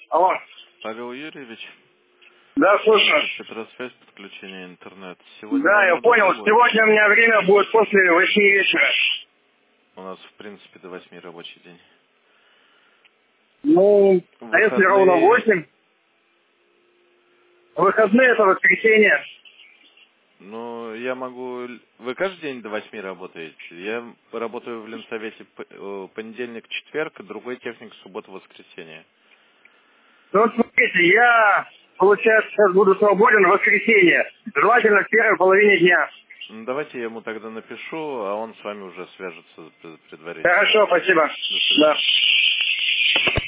Алло. Павел Юрьевич, Да, слушаю. Петросвязь, подключение интернет. Сегодня Да, вам я понял. удобно будет? Сегодня у меня время будет после 8 вечера. У нас, в принципе, до 8 рабочий день. Ну, а если ровно Выходные... 8? Выходные это воскресенье. Ну, я могу... Вы каждый день до 8 работаете? Я работаю в Ленсовете понедельник, четверг, другой техник суббота, воскресенье. Ну, вот смотрите, я, получается, сейчас буду свободен в воскресенье. Желательно в первой половине дня. Ну, давайте я ему тогда напишу, а он с вами уже свяжется предварительно. Хорошо, спасибо. До свидания. Да.